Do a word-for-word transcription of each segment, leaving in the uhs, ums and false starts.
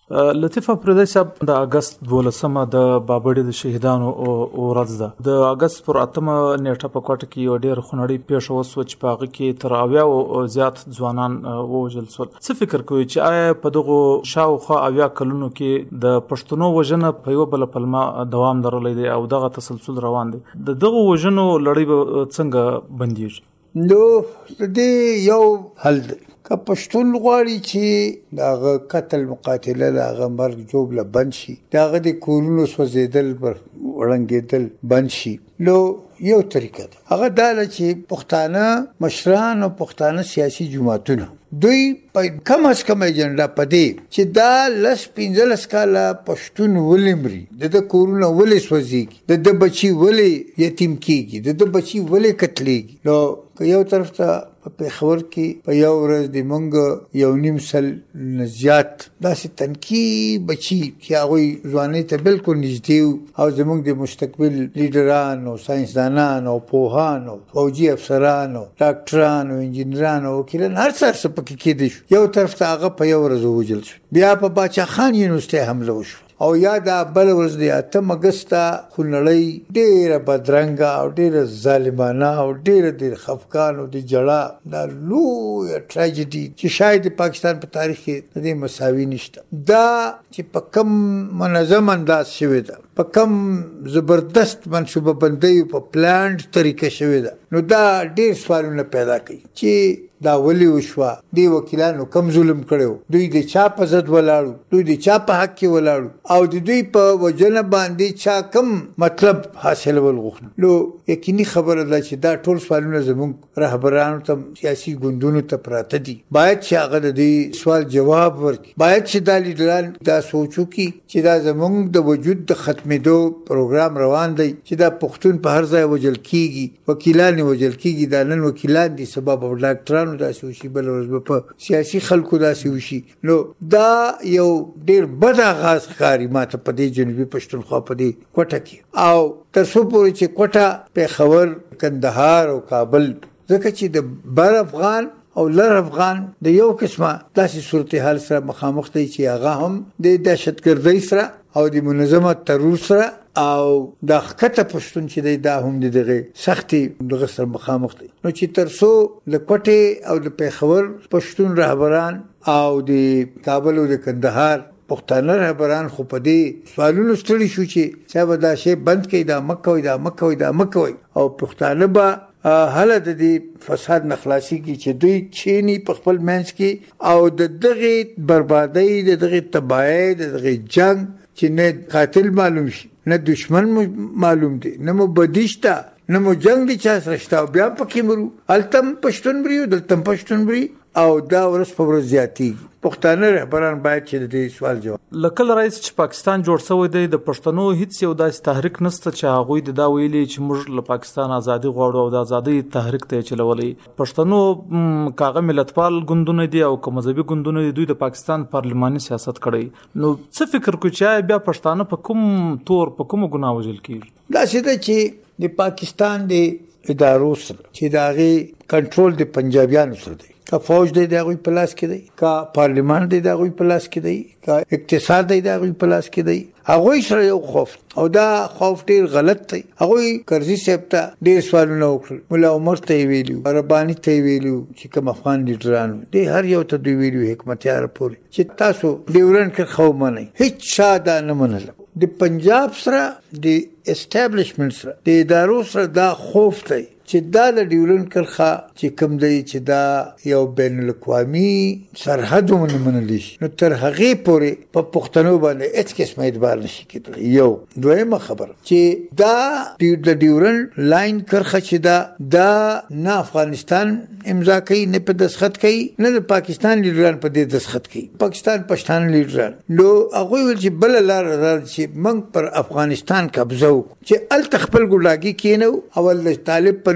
لطیف افریدی صاحب د اگست دولسمه د بابړې د شهیدانو ورځ ده. د اگست پر اتمه نیټه په کوټه کې یو ډېر خونړی پیښه وسوه چې په هغه کې تر اویا او زیات ځوانان ووژل شول. څه فکر کوئ چې آیا په دغو شاوخوا اویا کلونو کې د پښتنو وژنه په یوه بله پلمه دوام درلودی دی او دغه تسلسل روان دی؟ د دغو وژنو لړۍ به څنګه بندیږي؟ نو د دې یو حل دی که پښتون غواړي چې د هغه قتل مقاتله د هغه مرګ جوړ بند شي، د هغه د کورونو سوځېدل ورنګېدل بند شي، نو یو طریقه ده هغه دا ده چې پښتانه مشران او پښتانه سیاسي جماعتونه دوی په کم از کم ایجنډا په دې چې دا لس پنځلس کاله پښتون ولې مري، د ده کورونه ولې سوځېږي، د ده بچي ولې یتیم کېږي، د ده بچي ولې قتلېږي. نو که یو طرف ته په پېښور کې په یو ورځ د مونږ یو نیم سل نه زیات داسې تنکي بچي چې هغوی ځوانۍ ته بالکل نږدې وو او زموږ د مستقبل لیډران او ساینسدانان او پوهان او فوجي افسران او ډاکټران او انجینران او وکیلان هر څه هر څه پکې کېدی شو. یو طرف ته هغه په یو ورځ ووژل شو. بیا په باچا خان یونیورسټۍ حمله وشوه او یا دا بل ورځ د اتم اګسته خونړۍ ډېره بدرنګه او ډېره ظالمانه او ډېره ډېر خفګان او د جړا دا لویه ټراجډي چې شاید د پاکستان په تاریخ کې د دې مساوي نشته. دا چې په کم منظم انداز شوې ده، په کم زبردست منصوبه بندۍ په پلانډ طریقه شوې ده، نو دا ډېر سوالونه پیدا کوي چې دا ولی وشوه، دی وکیلانو کم ظلم کړو، دوی د چا په ضد ولاړو، دوی د چا په حق کې ولاړو او د دوی په وجنه باندې چا کم مطلب حاصلول غوښتل. نو یقیني خبره ده چې دا ټول سوالونه زموږ رهبرانو ته سیاسي ګوندونو ته پراته دي. باید چې هغه د دې سوال جواب ورکړي، باید چې دا لیډران دا سوچ وکړي چې دا زموږ د وجود د ختمېدو پروګرام روان دی چې دا پښتون په هر ځای وژل کېږي، وکیلان وژل کېږي، دا نن وکیلان دي سبا به ډاکټران داسې وشي، بل ورځ به په سیاسي خلکو داسې وشي. نو دا یو ډېر بد آغاز ښکاري ماته په دې جنوبي پښتونخوا په دې کوټه کې، او تر څو پورې چې کوټه، پېښور، کندهار او کابل، ځکه چې د بر افغان او لر افغان د یو قسمه داسې صورتحال سره مخامخ دی چې هغه هم د دهشتګردۍ سره او د منظمه ترور سره او د ښکته پښتون چې دی دا هم د دغه سختې دغه سره مخامخ دی. نو چې تر څو د کوټې او د پېښور پښتون رهبران او د کابل او د کندهار پښتانه رهبران خو په دې سوالونو ستړي شو چې چا به دا شی بند کړي، دا مه کوئ، دا مه کوئ، دا مه کوئ، او پښتانه به هله د دې فساد نه خلاصېږي چې دوی کښېني په خپل منځ کې او د دغې بربادۍ، د دغې تباهۍ، د دغې جنګ چې نه قاتل معلوم شي، نه دشمن معلوم دی، نه مو بدي شته، نه مو جنگ دی چا سره شته، او بیا پکې مرو. هلته هم پښتون مري او دلته هم پښتون مري او دا ورځ په ورځ زیاتېږي. پښتانه رهبران باید چې د دې سوال جواب. له کله راځي چې پاکستان جوړ شوی دی د پښتنو هیڅ یو داسې تحریک نشته چې هغوی د دا ویلي چې موږ له پاکستان ازادي غواړو او د ازادۍ تحریک ته یې چلولی. پښتنو که هغه ملتپال ګوندونه دي او که مذهبي ګوندونه دي، دوی د پاکستان پارلماني سیاست کړی. نو څه فکر کوي چې بیا پښتانه په کوم تور، په کومو ګناه وژل کېږي؟ داسې ده چې د پاکستان د ادارو سره چې د هغې کنټرول د پنجابیانو سره دی، که فوج دی د هغوی په لاس کې دی، که پارلمان دی د هغوی په لاس کې دی، که اقتصاد دی د هغوی په لاس کې دی. هغوی سره یو خوف او دا خوف ډېر غلط دی. هغوی کرزي صاحب ته ډېر سوالونه وکړل، ملا عمر ته یې ویلي، رباني ته یې ویلي چې کوم افغان لیډرانو دی، هر یو ته دوی ویلي، حکمتیار پورې، چې تاسو ډیورنډ کرښه ومنئ. هېڅ چا دا نه منله. د پنجاب سره، د اسټابلیشمنټ سره، د ادارو سره دا خوف دی چې دا د ډیورنډ کرښه چې کوم دی چې دا یو بین الاقوامي سرحد ونه منلی شي، نو تر هغې پورې په پښتنو باندې هېڅ قسمه اعتبار نشي کېدلی. یو دویمه خبره چې دا د ډیورنډ لاین کرښه چې دا دا نه افغانستان امضا کوي، نه په دستخط کوي، نه د پاکستان لیډران په دې دستخط کوي، پاکستان پښتانه لیډران. نو هغوی ویل چې بله لاره دا چې موږ پر افغانستان قبضه وکړو، چې هلته خپل ګوډاګي کېنو، اول د طالب په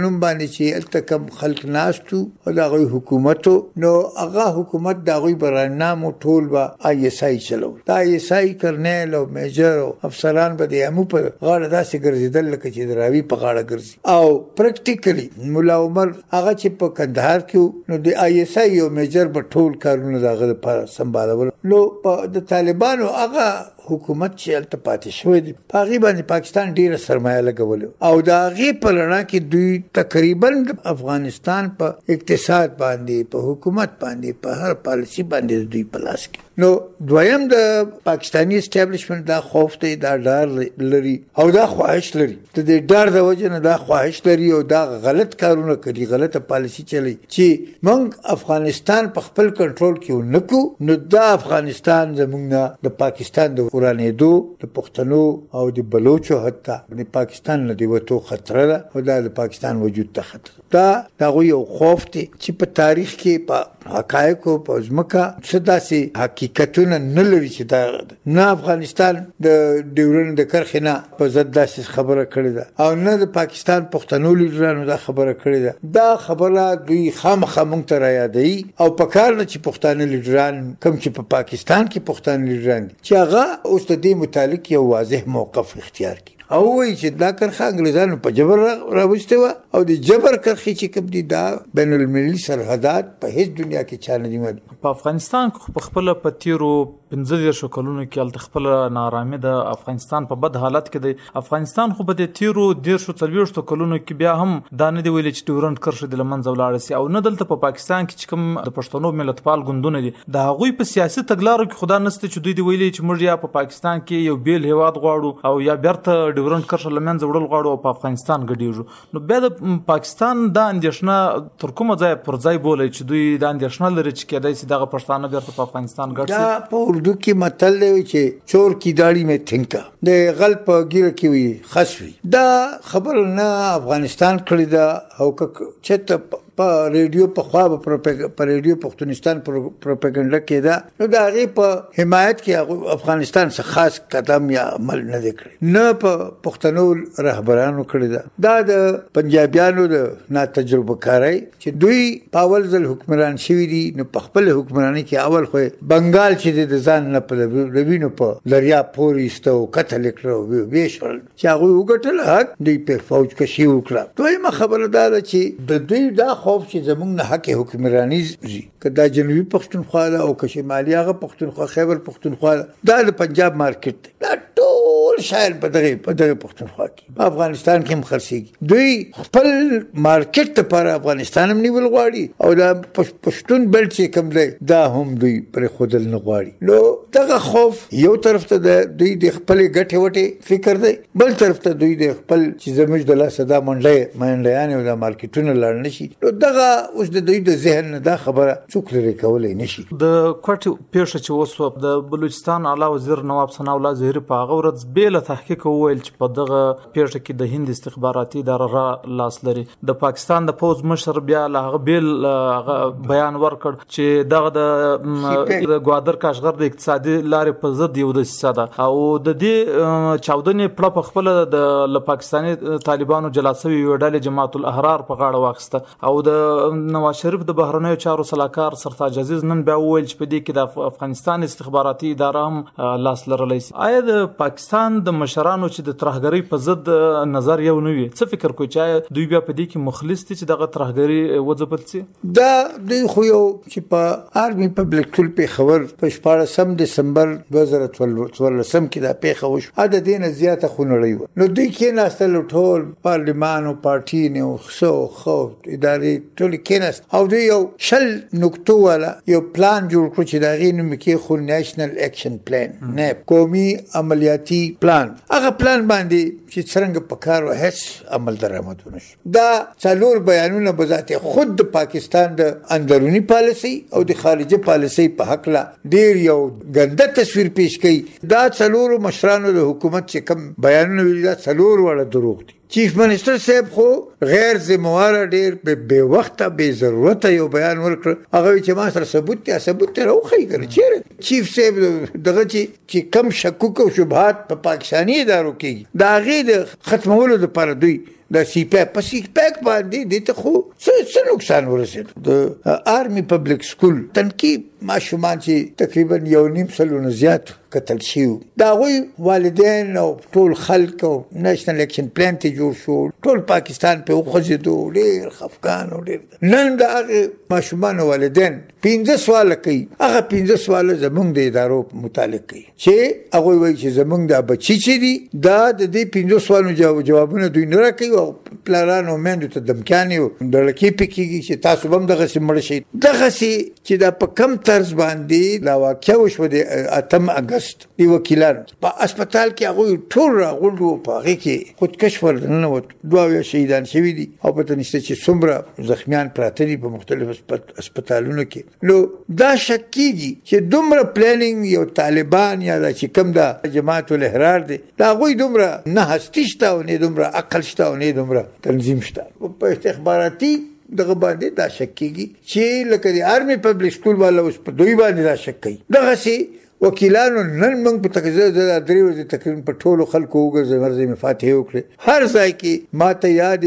په نوم باندې چې الته کم خلک ناستو او د هغوی حکومتو نو هغه حکومت د هغوی برنامو ټول به آی ایس آی چلو دا آی ایس آی کرنیل او میجر او افسران به د امو په غاړه داسې ګرځېدل لکه چې د راوي په غاړه ګرځي او پریکټیکلی مولا عمر هغه چې په کندهار کې نو د آی ایس آی او میجر به ټول کارونه د هغه لپاره سمبالول نو د طالبانو هغه حکومت چې الته پاتې شوی دی په هغې باندې پاکستان ډېره سرمایه لګولې او د هغې په رڼا کې دوی تقریبا افغانستان په اقتصاد باندې په حکومت باندې په هر پالیسي باندې دوی په لاس کې نو دویم د پاکستاني اسټابلیشمنت دا خوف دی دا ډار لري او دا خواهش لري د دې ډار د وجه نه دا خواهش لري او دا غلط کارونه کوي غلطه پالیسي چلی چې موږ افغانستان په خپل کنټرول کې ونکو نو دا افغانستان زموږ نه د پاکستان د ورانېدو د پښتنو او د بلوچو حتی د پاکستان نه د وتو خطر ده او دا د پاکستان وجود ته خطر دا دا یو خوف دی چې په تاریخ کې په حقایقو په ځمکه څه داسې حقیقتونه نه لري چې دا نه افغانستان د ډیورنډ د کرښې نه په ضد داسې خبره کړې ده او نه د پاکستان پښتنو لیډرانو دا خبره کړې ده دا خبره دوی خامخا موږ ته رایادوي او په کار ده چې پښتانه لیډران کوم چې په پاکستان کې پښتانه لیډران دي چې هغه اوس د دې متعلق یو واضح موقف اختیار کړي او وایي چې دا کرښه انګریزانو په جبر راوستې وه او د جبر کرښې چې کوم دي دا بین المللي سرحدات په هیڅ دنیا کې چا نه دي معلوم. په افغانستان کې په خپله په تېرو پنځه دېرشو کلونو کې هلته خپله نارامي د افغانستان په بد حالت کې دی. افغانستان خو په دې تېرو دېرشو څلوېښتو کلونو کې بیا هم دا نه دی ویلي چې ډیورنډ کرښه دې له منځه ولاړه سي او نه دلته په پاکستان کې چې کوم د پښتنو ملتپال ګوندونه دي د هغوی په سیاسي تګلارو کې خو دا نشته چې دوی دې ویلي چې موږ یا په پاکستان کې یو بیل هیواد غواړو او یا بیرته ډیورنډ کرښه له منځه وړل غواړو او په افغانستان ګډېږو. نو بیا د پاکستان دا اندېښنه تر کومه ځایه پر ځای بولئ چې دوی دا اندېښنه لري چې کېدای شي دغه پښتانه بیرته په افغانستان ګډ شي؟ دا په اردو کې متل دی چې چور کی داړي میں تھنکا د غل په ګیره کې وي خس وي. دا خبر نه افغانستان کړی دا او چې په ریډیو په خوا په ریډیو پښتونستان پروپاګاندا کې دا نو د هغې په حمایت کې افغانستان څخه خاص قدم یا عمل نه دی کړی نه په پښتنو رهبرانو کړی دا دا د پنجابیانو د ناتجربه کارۍ چې دوی په اول ځل حکمران شوي دي نو په خپل حکمرانۍ کې اول خو بنګال چې د ځان نه په د وینو په دریاب پورې ایسته او قتل یې کړه او ویې شول چې هغوی وګټل حق دوی په فوج کشي وکړه. دویمه خبره دا ده چې د دوی دا خوف چې زمونږ نه حق حکمراني ځي که دا جنوبي پښتونخوا ده او که شمالي هغه پښتونخوا خیبر پښتونخوا ده دا د پنجاب مارکیټ دی دا ټول شاید په دغه په دغه پښتونخوا کې په افغانستان کې هم خرڅېږي. دوی خپل مارکیټ لپاره افغانستان هم نیول غواړي او دا پښتون بیلټ چې کوم دی دا هم دوی پرېښودل نه غواړي. نو دغه خوف یو طرف ته د دوی د خپلې ګټې وټې فکر دی بل طرف ته دوی د خپل چې زموږ د لاسه دا منډۍ منډیانې او دا مارکیټونه لاړ نه شي نو دغه اوس د دوی د ذهن نه دا خبره څوک لرې کولی نه شي. د کوټې پیښه چې وسوه د بلوچستان اعلی وزیر نواب ثناء الله زهري په هغه ورځ بې له تحقیق وویل چې په دغه پیښه کې د هند استخباراتي اداره را لاس لري. د پاکستان د پوځ مشر بیا له هغه بېل بیان ورکړ چې دغه د ګوادر کاشغر د اقتصادي لارې په ضد یو دسیسه ده او د دې چاودنې پړه په خپله د له پاکستاني طالبانو جلا سوي یوې ډلې جماعت الاحرار په غاړه واخیسته او د نواز شریف د بهرنیو چارو سلاکار سرتاج عزیز نن بیا وویل چې په دې کې د افغانستان استخباراتي اداره هم لاس لرلی شي. آیا د پاکستان د مشرانو چې د ترهګرۍ په ضد نظر یو نه وي څه فکر کوي چې دوی بیا په دې کې مخلص دي چې دغه ترهګري وځپل شي؟ دا دوی خو یو چې په آرمي پبلک ټول پېښور په شپاړسم دسمبر دوه زره څوارلسم کې دا پېښه وشوه د دې نه زیاته خونړۍ وه نو دوی کېناستل ټول پارلمان او پارټي نه څه خو ادارې ټول کېناست او دوی یو شل نکتو والا یو پلان جوړ کړو چې د هغې نوم یې کېښود نیشنل ایکشن پلان نیپ قومي عملیاتي پلان. هغه پلان باندې چې څرنګه په کار و هیڅ عمل درآمد ونه شو. دا څلور بیانونه به ذات خود د پاکستان د اندروني پالیسۍ او د خارجي پالیسۍ په هکله ډېر یو ګنده تصویر پیش کوي. دا څلورو مشرانو د حکومت چې کوم بیانونه ویلي دا څلور واړه دروغ دي. چیف منسٹر صاحب خو غیر ذمہواره ډیر بے وخته بے ضرورته یو بیان ورکړ هغه چې ما سره ثبوت ته ثبوت ته راوخی کړ چیرې چیف صاحب دغه چې کم شکوک او شبهات په پاکستاني ادارو کې دا غي د ختمولو لپاره دوی د سی پیک په سی پیک باندې د ته خو څه نقصان ورسېد د آرمي پبلک سکول تنقیب ماشومان چې تقریبا یو نیم سلونه زیات قتل شیو دا غوی والدین او ټول خلک او نېشنل اکشن پلان ته جوړ شو ټول پاکستان په خوځېدو ډېر خفقان او ډېر نن دا ماشومان والدین پنځه سوال کوي هغه پنځه سوال زمونږ د ادارو متعلق کوي چې هغه وایي چې زمونږ د بچی چې دي دا د دې پنځه سوالو جوابونه دوی نه راکوي او پلانانو مېندو ته دمکاني او دړکې پکېږي چې تاسو هم دغه سیمړ شي دغه سي چې دا په کم طرز باندې لا واقع وشو د اتم اگست دی وکیلان په هسپتال کې هغه ټول راغلو په هغه کې خودکش ورننه و دوه شهیدان شوي دي او په تنشته چې څومره زخمیان پراته دي په مختلفو هسپتالونو کې نو دا شک کیږي چې دومره پلانینګ یو طالبان یا چې کوم د جماعت الاحرار دي دا غوي دومره نه هستیشته او نه دومره عقل شته او نه دومره تنظیم شته په استخباراتي دغه باندې دا شک کیږي چې لکه د آرمي پبلک سکول والا اوس په دوی باندې دا شک کوي دغه سي وکیلانو نن موږ په تقریبا د درې ورځې تقریبا په ټولو خلکو وګرځي ورځي مفاتيح وکړي هر ځای کې ماته یاد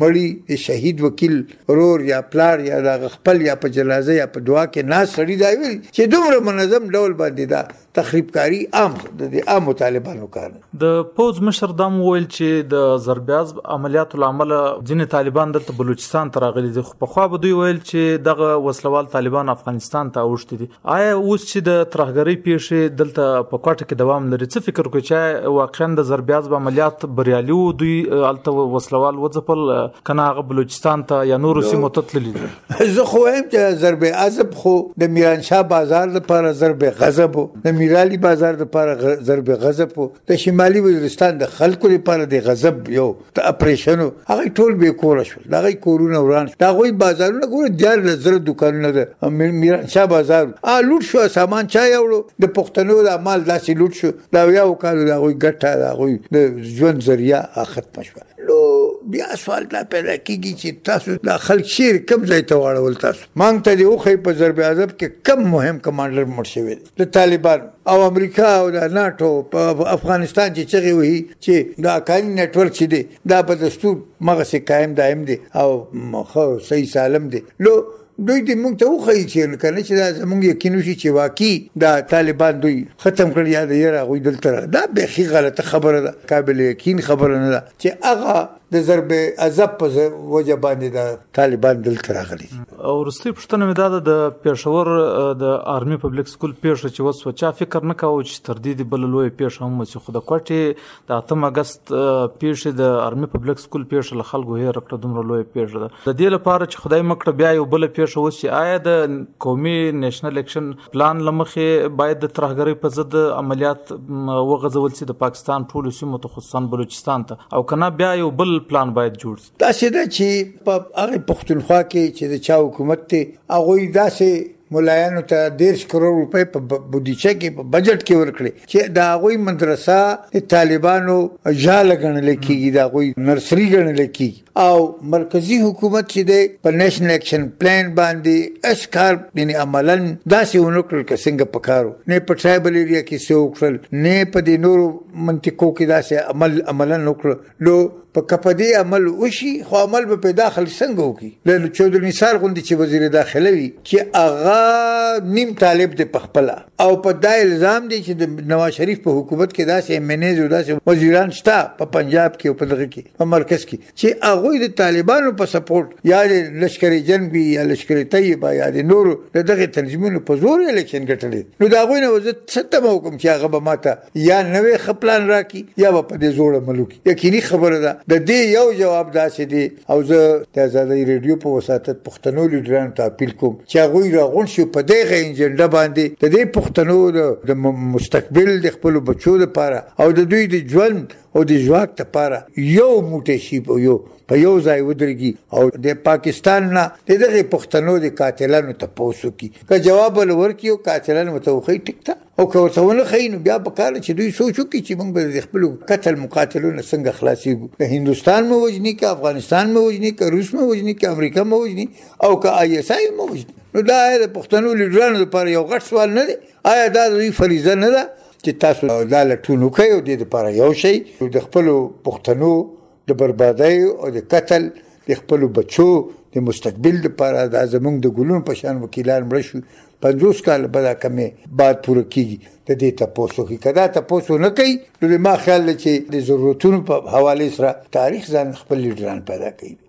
مړی شهید وکیل رور یا پلار یا د خپل یا په جنازه یا په دعا کې ناس سړی دی ویل چې دومره منظم ډول باندې دا تخریبکاری عام د عام طالبانو کار د پوز مشر دم ویل چې د ضربیاز عملیاتو لامل ځینې طالبان دلته بلوچستان ته راغلي دي خو په خوا به دوی ویل چې دغه وسلوال طالبان افغانستان ته اوښتي دي آیا اوس چې د ترهګرۍ پیښې دلته په کوټه کې دوام لري څه فکر کوي چې واقعا د ضربیاز عملیات بریالي وو دوی الته وسلوال وځپل کنه هغه بلوچستان ته یا نورو سیمو ته تللي دي زه خو وایم چې ضربیاز خو د میرانشاه بازار لپاره ضرب غضب د میرالی بازار لپاره ضرب غضب د شمالي وزیرستان د خلکو لپاره د غضب یو د اپریشن هغه ټول به کول شو دا غي کورونه وران دا غوي بازارونه ګور دیار لزر دکانونه د میرانشاه بازار ا لوټ شو سامان چا یوړو د پښتنو د مال داسې لوټ شو دا یو کال دا غوي ګټه دا غوي د ژوند ذریعہ ختم شو نو بیا سوال دا پیدا کیږي چې تاسو د خلک شیر کم ځای ته واړول تاسو مانګ ته دی خو په ضرب اعظم کې کم مهم کمانډر مړ شوی دی د طالبان او امریکا او د ناتو په افغانستان چې چغي وي چې دا کاین نتورک چې دی دا په دستور مغه سي قائم دائم دی او خو صحیح سالم دی نو دوی دې موږ ته وخی چې کنه چې دا زموږ یقین وشي چې واقعي دا طالبان دوی ختم کړی یا د یره غوي دلته دا به خي غلطه خبره ده قابل یقین خبره نه ده چې هغه د ضرب عذاب په وجه باندې د طالبان دلته راغلي او ورستي پښتنه مې دا د پېښور د آرمي پبلک سکول پیښه چې وسو چا فکر نه کاوه چې تر دې بل لوی پیښه هم چې خو د کوټې د اتم اگست پیښه د آرمي پبلک سکول پیښه له خلکو هي رکړه دومره لوی پیښه ده د دې لپاره چې خدای مکړه بیا یو بل پیښه وسی آیا د قومي نېشنل اکشن پلان لمخه باید د ترهګرۍ په ضد عملیات وغځول سي د پاکستان ټول سیمو ته خصوصا بلوچستان ته او کنه بیا یو بل پلان باید جوړ دا څه ده چې په هغه پښتونخوا کې چې د چا حکومت ته هغه داسې ملایانو ته ډېر کروڑ روپے په بودیجه کې په بجټ کې ورکړي چې دا غوي مدرسه طالبانو جاله غنل کېږي دا غوي نرسري غنل کېږي او مرکزی حکومت چې د په نېشنل اکشن پلان باندې اسکار یعنی عملاً داسې ونکړل چې څنګه پکارو نه په ټرایبل ایریا کې څه وکړل نه په دې نورو منطقو کې داسې عمل عملاً وکړل نو په کپدي عمل وشي خو عمل په داخل څنګه وکي له چودري نثار غوندي چې وزیر داخله وي چې اغا نیم طالب د پخپله او په دا الزام دي چې د نواز شریف په حکومت کې داسې منیز او داسې وزیران شته په پنجاب کې او په دغه کې په مرکز کې چې هغه د طالبانو په سپورټ یا د لشکري جنبي یا لشکري طیبه یا د نورو دغه تنظیمونو په زور الیکشن ګټل نو دا غوي نه وزت ستم حکم چې هغه به ماته یا نوې خپلان راکي یا په دې زوړ ملوک یقیني خبره ده د دې یو جواب داسې دی او زه د آزادۍ ریډیو په وساتت پښتنو لیډرانو ته اپیل کوم چې هغوی راغونډ شي په دغه ایجنډا باندې د دې پښتنو د مستقبل د خپل بچو لپاره او د دوی د ژوند او د ژواک لپاره یو موټی شي په یو په یو ځای ودرېږي او د پاکستان نه دغه پښتنو د قاتلانو ته پوسو کی که جواب ورکړي او قاتلانو متوخی ټیکته او که ورته ونه خاين بیا په کار چې دوی سوچو کی چې موږ به خپل قتل مقاتلون څنګه خلاصيږو د هندستان مو وجني که افغانستان مو وجني که روس مو وجني که امریکا مو وجني او که آی اس آی مو وجني نو دا د پښتنو لیډرانو لپاره یو غټ سوال نه دی آیا دا دوی فریضه نه ده چې تاسو دا لټونو کوي او د لپاره یو شی د خپل پښتنو د بربادۍ او د قتل د خپل بچو د مستقبل لپاره د زمونږ د ګلونو په شان وکیلان مړه شو پنځوس کال به دا کمې بعد پوره کېږي د دې تپوس وکړي که دا تپوس ونه کوي نو ما خیال دی چې د ضرورتونو په حوالې سره تاریخ ځان خپل لیډران پیدا کوي.